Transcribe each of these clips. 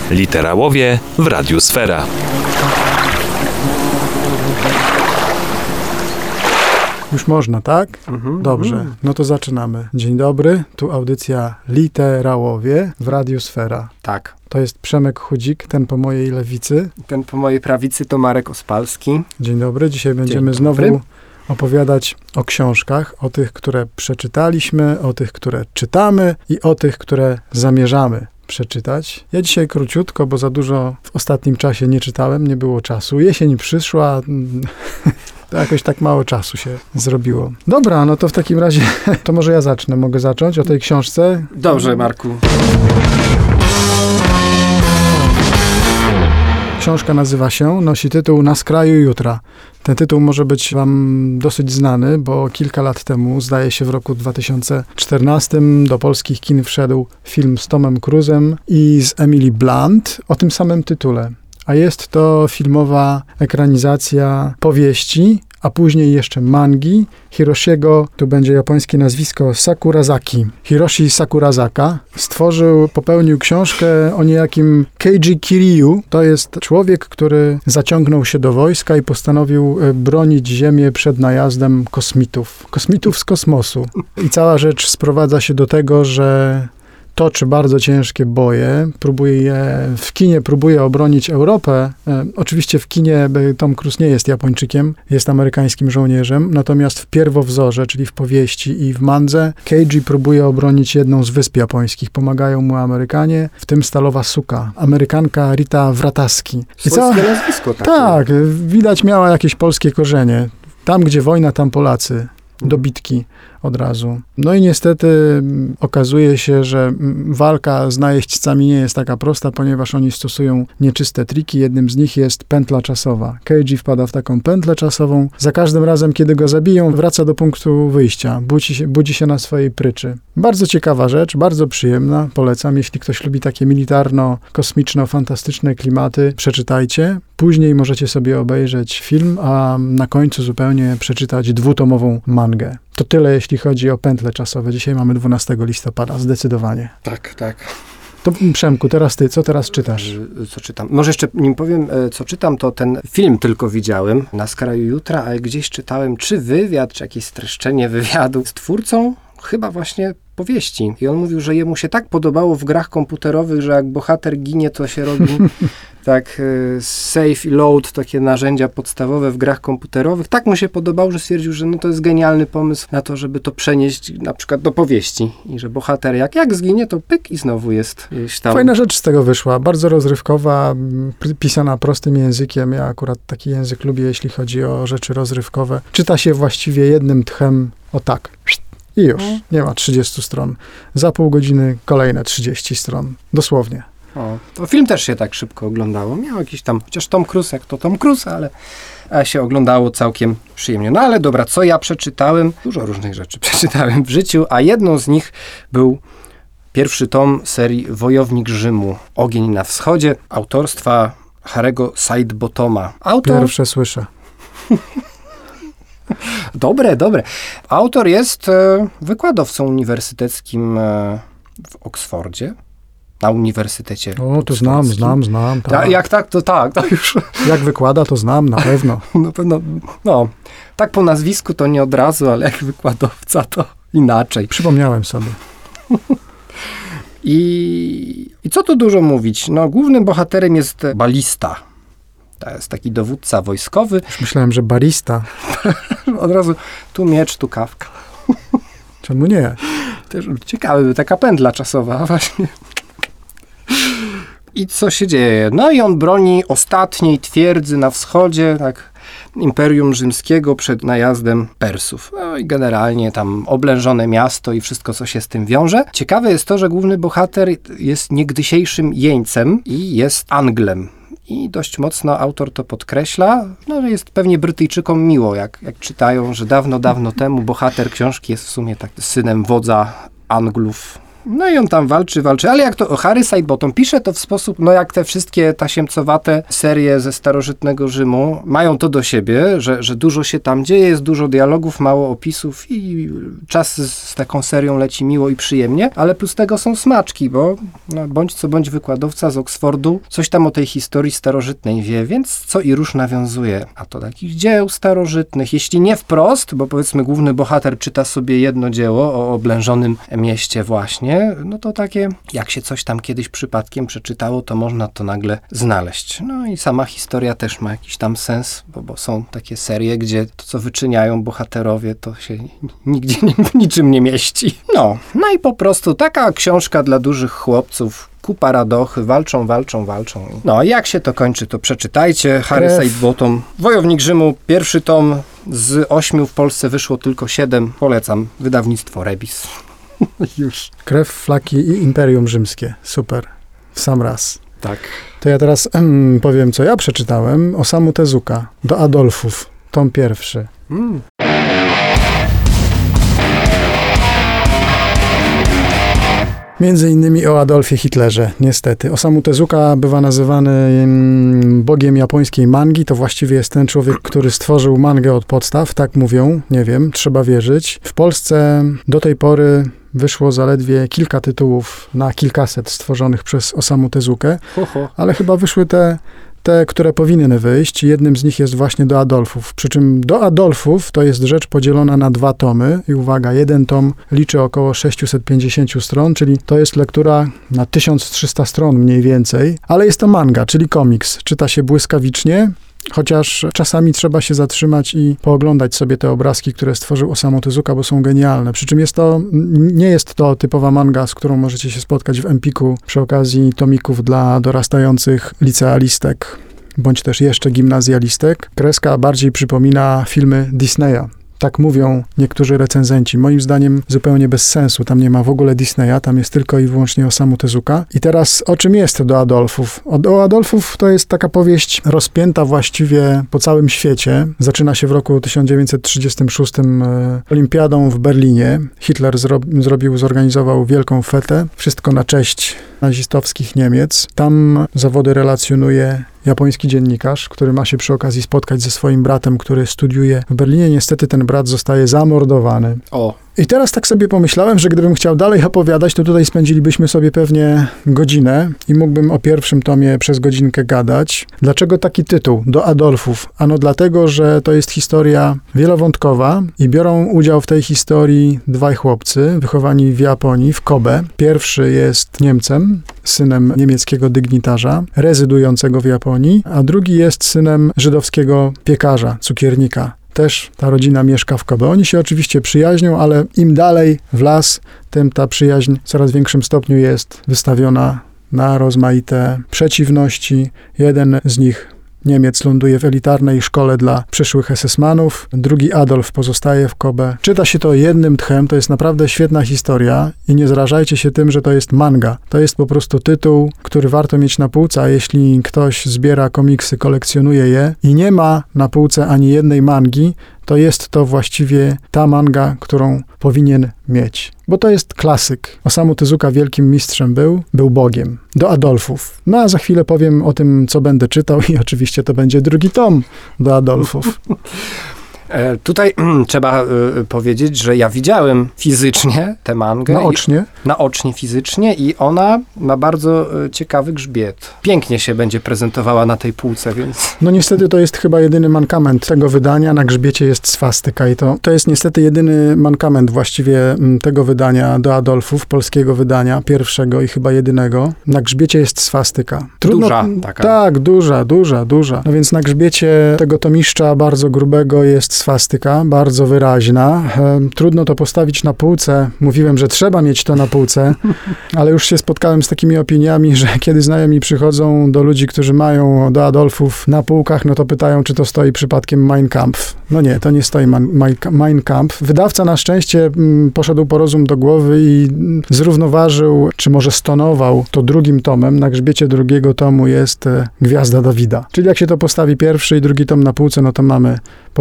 Literałowie w Radiu Sfera. Już można, tak? Dobrze, no to zaczynamy. Dzień dobry, tu audycja Literałowie w Radiu Sfera. Tak. To jest Przemek Chudzik, ten po mojej lewicy. Ten po mojej prawicy to Marek Ospalski. Dzień dobry, dzisiaj będziemy znowu opowiadać o książkach, o tych, które przeczytaliśmy, o tych, które czytamy i o tych, które zamierzamy przeczytać. Ja dzisiaj króciutko, bo za dużo w ostatnim czasie nie czytałem, nie było czasu. Jesień przyszła, to jakoś tak mało czasu się zrobiło. Dobra, no to w takim razie, to może ja zacznę. Mogę zacząć o tej książce? Dobrze, Marku. Książka nazywa się, nosi tytuł Na skraju jutra. Ten tytuł może być wam dosyć znany, bo kilka lat temu, zdaje się w roku 2014, do polskich kin wszedł film z Tomem Cruise'em i z Emily Blunt o tym samym tytule. A jest to filmowa ekranizacja powieści, a później jeszcze mangi Hiroshiego, tu będzie japońskie nazwisko, Sakurazaki. Hiroshi Sakurazaka popełnił książkę o niejakim Keiji Kiryu. To jest człowiek, który zaciągnął się do wojska i postanowił bronić Ziemię przed najazdem kosmitów. Kosmitów z kosmosu. I cała rzecz sprowadza się do tego, że toczy bardzo ciężkie boje, w kinie próbuje obronić Europę. Oczywiście w kinie Tom Cruise nie jest Japończykiem, jest amerykańskim żołnierzem, natomiast w pierwowzorze, czyli w powieści i w mandze, Keiji próbuje obronić jedną z wysp japońskich. Pomagają mu Amerykanie, w tym Stalowa Suka, Amerykanka Rita Wrataski. Polskie nazwisko takie. Tak, widać miała jakieś polskie korzenie. Tam, gdzie wojna, tam Polacy. Do bitki od razu. No i niestety okazuje się, że walka z najeźdźcami nie jest taka prosta, ponieważ oni stosują nieczyste triki. Jednym z nich jest pętla czasowa. Keiji wpada w taką pętlę czasową. Za każdym razem, kiedy go zabiją, wraca do punktu wyjścia. Budzi się na swojej pryczy. Bardzo ciekawa rzecz, bardzo przyjemna. Polecam, jeśli ktoś lubi takie militarno-kosmiczno-fantastyczne klimaty, przeczytajcie. Później możecie sobie obejrzeć film, a na końcu zupełnie przeczytać 2-tomową mangę. To tyle, jeśli chodzi o pętle czasowe. Dzisiaj mamy 12 listopada, zdecydowanie. Tak, tak. To Przemku, teraz ty, co teraz czytasz? Co czytam? Może jeszcze nim powiem, co czytam, to ten film tylko widziałem, Na skraju jutra, ale gdzieś czytałem, czy wywiad, czy jakieś streszczenie wywiadu z twórcą, chyba właśnie powieści. I on mówił, że jemu się tak podobało w grach komputerowych, że jak bohater ginie, to się robi tak save i load, takie narzędzia podstawowe w grach komputerowych. Tak mu się podobało, że stwierdził, że no to jest genialny pomysł na to, żeby to przenieść na przykład do powieści. I że bohater jak zginie, to pyk i znowu jest gdzieś tam. Fajna rzecz z tego wyszła. Bardzo rozrywkowa, pisana prostym językiem. Ja akurat taki język lubię, jeśli chodzi o rzeczy rozrywkowe. Czyta się właściwie jednym tchem, o tak. I już. Nie ma 30 stron. Za pół godziny kolejne 30 stron. Dosłownie. O, to film też się tak szybko oglądało. Miał jakiś tam, chociaż Tom Cruise, jak to Tom Cruise, ale się oglądało całkiem przyjemnie. No ale dobra, co ja przeczytałem? Dużo różnych rzeczy przeczytałem w życiu, a jedną z nich był pierwszy tom serii Wojownik Rzymu. Ogień na wschodzie, autorstwa Harry'ego Sidebotoma. Pierwsze słyszę. Dobre. Autor jest wykładowcą uniwersyteckim w Oksfordzie. Na uniwersytecie. O, to znam. Tak. Jak tak, to tak. To już. Jak wykłada, to znam, na pewno. Na pewno, no. Tak po nazwisku to nie od razu, ale jak wykładowca to inaczej. Przypomniałem sobie. I co tu dużo mówić? No, głównym bohaterem jest balista. To jest taki dowódca wojskowy. Już myślałem, że barista. Od razu tu miecz, tu kawka. Czemu nie? Też ciekawe, taka pętla czasowa właśnie. I co się dzieje? No i on broni ostatniej twierdzy na wschodzie, tak, Imperium Rzymskiego przed najazdem Persów. No i generalnie tam oblężone miasto i wszystko, co się z tym wiąże. Ciekawe jest to, że główny bohater jest niegdysiejszym jeńcem i jest Anglem. I dość mocno autor to podkreśla. No, że jest pewnie Brytyjczykom miło, jak czytają, że dawno temu bohater książki jest w sumie tak synem wodza Anglów No i on tam walczy, ale jak to Harry Sidebottom pisze to w sposób, no jak te wszystkie tasiemcowate serie ze starożytnego Rzymu mają to do siebie, że dużo się tam dzieje, jest dużo dialogów, mało opisów i czas z taką serią leci miło i przyjemnie, ale plus tego są smaczki, bo no, bądź co bądź wykładowca z Oksfordu coś tam o tej historii starożytnej wie, więc co i róż nawiązuje, a to takich dzieł starożytnych, jeśli nie wprost, bo powiedzmy główny bohater czyta sobie jedno dzieło o oblężonym mieście właśnie, no to takie, jak się coś tam kiedyś przypadkiem przeczytało, to można to nagle znaleźć. No i sama historia też ma jakiś tam sens, bo są takie serie, gdzie to, co wyczyniają bohaterowie, to się nigdzie niczym nie mieści. No i po prostu taka książka dla dużych chłopców, kupa radochy, walczą. No a jak się to kończy, to przeczytajcie. Harry Sidebottom, Wojownik Rzymu, pierwszy tom z 8, w Polsce wyszło tylko 7. Polecam, wydawnictwo Rebis. Już. Krew, flaki i Imperium Rzymskie. Super. W sam raz. Tak. To ja teraz powiem, co ja przeczytałem. Osamu Tezuka. Do Adolfów. Tom pierwszy. Między innymi o Adolfie Hitlerze, niestety. Osamu Tezuka bywa nazywany bogiem japońskiej mangi. To właściwie jest ten człowiek, który stworzył mangę od podstaw, tak mówią, nie wiem, trzeba wierzyć. W Polsce do tej pory wyszło zaledwie kilka tytułów na kilkaset stworzonych przez Osamu Tezukę, ale chyba wyszły te, które powinny wyjść. Jednym z nich jest właśnie Do Adolfów. Przy czym Do Adolfów to jest rzecz podzielona na 2 tomy. I uwaga, jeden tom liczy około 650 stron, czyli to jest lektura na 1300 stron mniej więcej. Ale jest to manga, czyli komiks. Czyta się błyskawicznie, chociaż czasami trzeba się zatrzymać i pooglądać sobie te obrazki, które stworzył Osamu Tezuka, bo są genialne. Przy czym nie jest to typowa manga, z którą możecie się spotkać w Empiku przy okazji tomików dla dorastających licealistek, bądź też jeszcze gimnazjalistek. Kreska bardziej przypomina filmy Disneya. Tak mówią niektórzy recenzenci. Moim zdaniem zupełnie bez sensu. Tam nie ma w ogóle Disneya, tam jest tylko i wyłącznie Osamu Tezuka. I teraz o czym jest Do Adolfów? Do Adolfów to jest taka powieść rozpięta właściwie po całym świecie. Zaczyna się w roku 1936 olimpiadą w Berlinie. Hitler zorganizował wielką fetę. Wszystko na cześć nazistowskich Niemiec. Tam zawody relacjonuje japoński dziennikarz, który ma się przy okazji spotkać ze swoim bratem, który studiuje w Berlinie. Niestety ten brat zostaje zamordowany. I teraz tak sobie pomyślałem, że gdybym chciał dalej opowiadać, to tutaj spędzilibyśmy sobie pewnie godzinę i mógłbym o pierwszym tomie przez godzinkę gadać. Dlaczego taki tytuł? Do Adolfów. Ano dlatego, że to jest historia wielowątkowa i biorą udział w tej historii 2 chłopcy wychowani w Japonii, w Kobe. Pierwszy jest Niemcem, synem niemieckiego dygnitarza, rezydującego w Japonii, a drugi jest synem żydowskiego piekarza, cukiernika. Też ta rodzina mieszka w Kobe. Oni się oczywiście przyjaźnią, ale im dalej w las, tym ta przyjaźń w coraz większym stopniu jest wystawiona na rozmaite przeciwności. Jeden z nich, Niemiec, ląduje w elitarnej szkole dla przyszłych SS-manów. Drugi, Adolf, pozostaje w Kobe. Czyta się to jednym tchem, to jest naprawdę świetna historia i nie zrażajcie się tym, że to jest manga. To jest po prostu tytuł, który warto mieć na półce, a jeśli ktoś zbiera komiksy, kolekcjonuje je i nie ma na półce ani jednej mangi, to jest to właściwie ta manga, którą powinien mieć. Bo to jest klasyk. Osamu Tezuka wielkim mistrzem był bogiem. Do Adolfów. No a za chwilę powiem o tym, co będę czytał i oczywiście to będzie 2 tom Do Adolfów. Tutaj trzeba powiedzieć, że ja widziałem fizycznie tę mangę. Naocznie fizycznie i ona ma bardzo ciekawy grzbiet. Pięknie się będzie prezentowała na tej półce, więc... No niestety to jest chyba jedyny mankament tego wydania. Na grzbiecie jest swastyka i to jest niestety jedyny mankament właściwie tego wydania Do Adolfów, polskiego wydania, pierwszego i chyba jedynego. Na grzbiecie jest swastyka. Duża taka. Tak, duża. No więc na grzbiecie tego tomiszcza bardzo grubego jest swastyka, bardzo wyraźna. Trudno to postawić na półce. Mówiłem, że trzeba mieć to na półce, ale już się spotkałem z takimi opiniami, że kiedy znajomi przychodzą do ludzi, którzy mają Do Adolfów na półkach, no to pytają, czy to stoi przypadkiem Mein Kampf. No nie, to nie stoi Mein Kampf. Wydawca na szczęście poszedł po rozum do głowy i zrównoważył, czy może stonował to 2 tomem. Na grzbiecie 2 tomu jest Gwiazda Dawida. Czyli jak się to postawi pierwszy i 2 tom na półce, no to mamy po pierwsze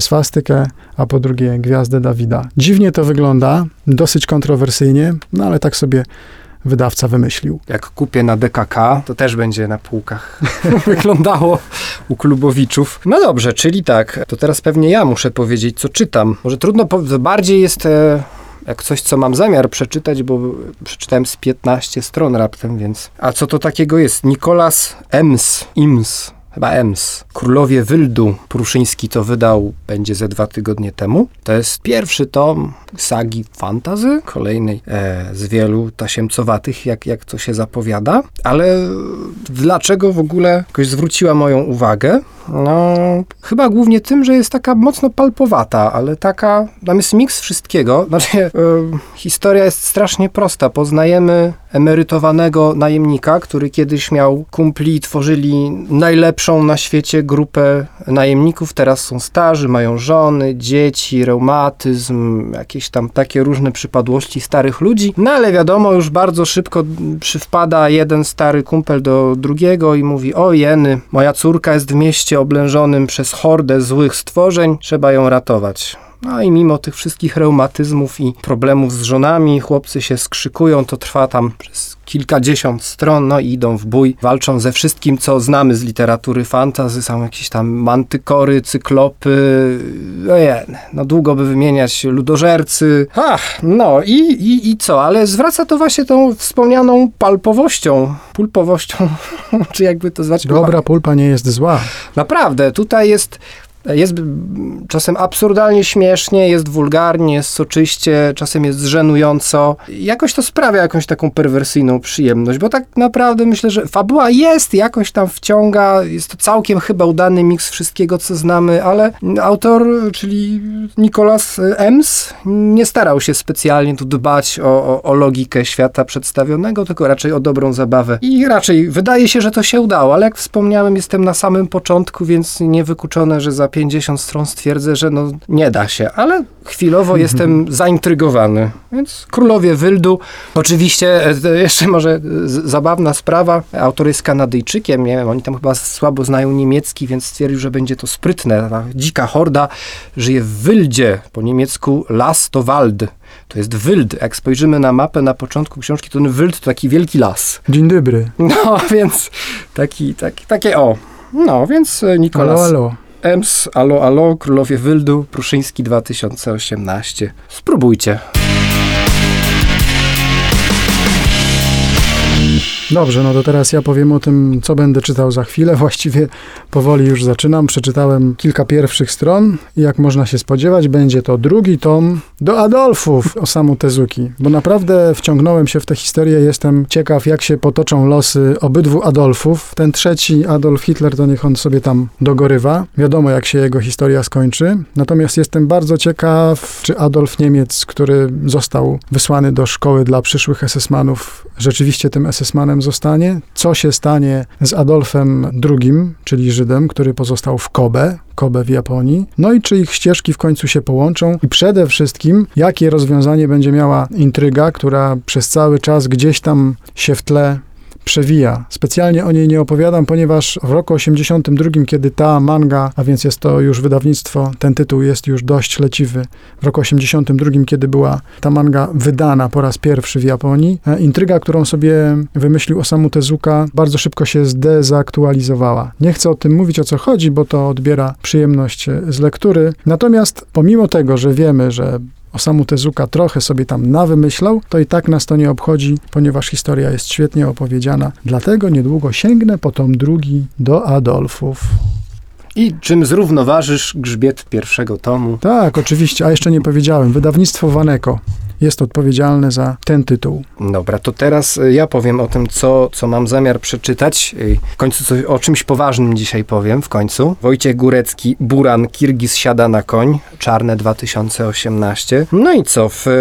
swastykę, a po drugie gwiazdę Dawida. Dziwnie to wygląda, dosyć kontrowersyjnie, no ale tak sobie wydawca wymyślił. Jak kupię na DKK, to też będzie na półkach wyglądało u klubowiczów. No dobrze, czyli tak, to teraz pewnie ja muszę powiedzieć, co czytam. Może trudno, bardziej jest jak coś, co mam zamiar przeczytać, bo przeczytałem z 15 stron raptem, więc... A co to takiego jest? Nicholas Eames. Chyba Eames. Królowie Wyldu. Pruszyński to wydał, będzie ze 2 tygodnie temu. To jest pierwszy tom sagi fantasy, kolejnej z wielu tasiemcowatych, jak to się zapowiada. Ale dlaczego w ogóle jakoś zwróciła moją uwagę? No, chyba głównie tym, że jest taka mocno palpowata, ale taka, tam jest miks wszystkiego. Znaczy, historia jest strasznie prosta. Poznajemy emerytowanego najemnika, który kiedyś miał kumpli, tworzyli najlepszą na świecie grupę najemników. Teraz są starzy, mają żony, dzieci, reumatyzm, jakieś tam takie różne przypadłości starych ludzi. No ale wiadomo, już bardzo szybko przywpada jeden stary kumpel do drugiego i mówi: o jeny, moja córka jest w mieście oblężonym przez hordę złych stworzeń, trzeba ją ratować. No i mimo tych wszystkich reumatyzmów i problemów z żonami, chłopcy się skrzykują, to trwa tam przez kilkadziesiąt stron, no i idą w bój, walczą ze wszystkim, co znamy z literatury fantasy, są jakieś tam mantykory, cyklopy, no długo by wymieniać, ludożercy, no i co, ale zwraca to właśnie tą wspomnianą pulpowością, czy jakby to zwać. Dobra pulpa nie jest zła. Naprawdę, tutaj jest czasem absurdalnie śmiesznie, jest wulgarnie, jest soczyście, czasem jest żenująco. Jakoś to sprawia jakąś taką perwersyjną przyjemność, bo tak naprawdę myślę, że fabuła jest, jakoś tam wciąga, jest to całkiem chyba udany miks wszystkiego, co znamy, ale autor, czyli Nicholas Eames, nie starał się specjalnie tu dbać o logikę świata przedstawionego, tylko raczej o dobrą zabawę. I raczej wydaje się, że to się udało, ale jak wspomniałem, jestem na samym początku, więc niewykluczone, że za 50 stron stwierdzę, że no nie da się, ale chwilowo jestem zaintrygowany. Więc Królowie Wyldu. Oczywiście jeszcze może zabawna sprawa. Autor jest Kanadyjczykiem, nie wiem, oni tam chyba słabo znają niemiecki, więc stwierdził, że będzie to sprytne. Ta dzika horda żyje w Wyldzie, po niemiecku Las to Wald. To jest Wyld. Jak spojrzymy na mapę na początku książki, to ten Wyld to taki wielki las. Dzień dobry. No, więc takie o. No, więc Nicholas Alo. Eames, alo, Królowie Wyldu, Pruszyński 2018. Spróbujcie. Dobrze, no to teraz ja powiem o tym, co będę czytał za chwilę. Właściwie powoli już zaczynam. Przeczytałem kilka pierwszych stron i jak można się spodziewać, będzie to drugi tom do Adolfów Osamu Tezuki, bo naprawdę wciągnąłem się w tę historię. Jestem ciekaw, jak się potoczą losy obydwu Adolfów. Ten trzeci, Adolf Hitler, to niech on sobie tam dogorywa. Wiadomo, jak się jego historia skończy. Natomiast jestem bardzo ciekaw, czy Adolf Niemiec, który został wysłany do szkoły dla przyszłych SS-manów, rzeczywiście tym SS-manem zostanie. Co się stanie z Adolfem II, czyli Żydem, który pozostał w Kobe w Japonii. No i czy ich ścieżki w końcu się połączą i przede wszystkim, jakie rozwiązanie będzie miała intryga, która przez cały czas gdzieś tam się w tle przewija. Specjalnie o niej nie opowiadam, ponieważ w roku 82, kiedy ta manga, a więc jest to już wydawnictwo, ten tytuł jest już dość leciwy, w roku 82, kiedy była ta manga wydana po raz pierwszy w Japonii, intryga, którą sobie wymyślił Osamu Tezuka, bardzo szybko się zdezaktualizowała. Nie chcę o tym mówić, o co chodzi, bo to odbiera przyjemność z lektury. Natomiast pomimo tego, że wiemy, że Osamu Tezuka trochę sobie tam nawymyślał, to i tak nas to nie obchodzi, ponieważ historia jest świetnie opowiedziana. Dlatego niedługo sięgnę po tom drugi do Adolfów. I czym zrównoważysz grzbiet pierwszego tomu? Tak, oczywiście, a jeszcze nie powiedziałem. Wydawnictwo Waneko jest odpowiedzialne za ten tytuł. Dobra, to teraz ja powiem o tym, co mam zamiar przeczytać. W końcu o czymś poważnym dzisiaj powiem, w końcu. Wojciech Górecki, Buran, Kirgis siada na koń, Czarne 2018. No i co, w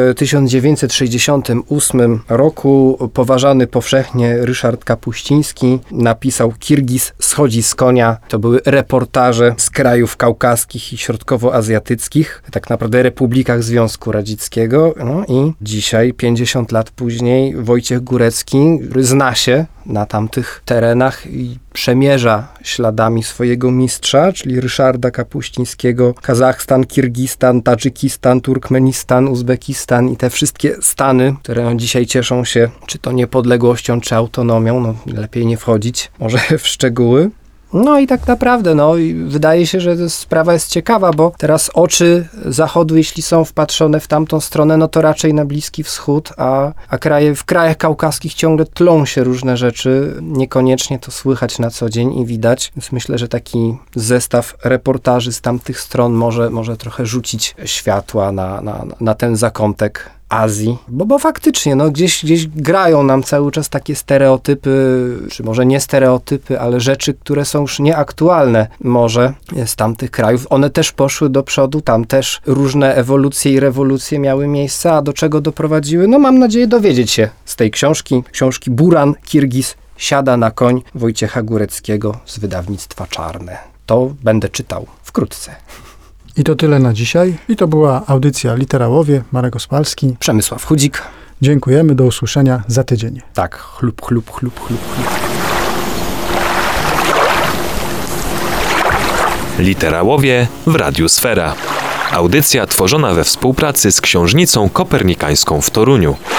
1968 roku poważany powszechnie Ryszard Kapuściński napisał Kirgis schodzi z konia. To były reportaże reportaże z krajów kaukaskich i środkowoazjatyckich, tak naprawdę republikach Związku Radzieckiego. No i dzisiaj, 50 lat później, Wojciech Górecki, który zna się na tamtych terenach i przemierza śladami swojego mistrza, czyli Ryszarda Kapuścińskiego, Kazachstan, Kirgistan, Tadżykistan, Turkmenistan, Uzbekistan i te wszystkie stany, które dzisiaj cieszą się czy to niepodległością, czy autonomią, no lepiej nie wchodzić może w szczegóły. No i tak naprawdę, i wydaje się, że sprawa jest ciekawa, bo teraz oczy Zachodu, jeśli są wpatrzone w tamtą stronę, no to raczej na Bliski Wschód, a w krajach kaukaskich ciągle tlą się różne rzeczy. Niekoniecznie to słychać na co dzień i widać. Więc myślę, że taki zestaw reportaży z tamtych stron może trochę rzucić światła na ten zakątek Azji, bo faktycznie, gdzieś grają nam cały czas takie stereotypy, czy może nie stereotypy, ale rzeczy, które są już nieaktualne może z tamtych krajów. One też poszły do przodu, tam też różne ewolucje i rewolucje miały miejsce, a do czego doprowadziły? Mam nadzieję dowiedzieć się z tej książki Buran Kirgis siada na koń Wojciecha Góreckiego z wydawnictwa Czarne. To będę czytał wkrótce. I to tyle na dzisiaj. I to była audycja Literałowie. Marek Ospalski. Przemysław Chudzik. Dziękujemy, do usłyszenia za tydzień. Tak, chlub, chlub, chlub, chlub, chlub. Literałowie w Radiu Sfera. Audycja tworzona we współpracy z Książnicą Kopernikańską w Toruniu.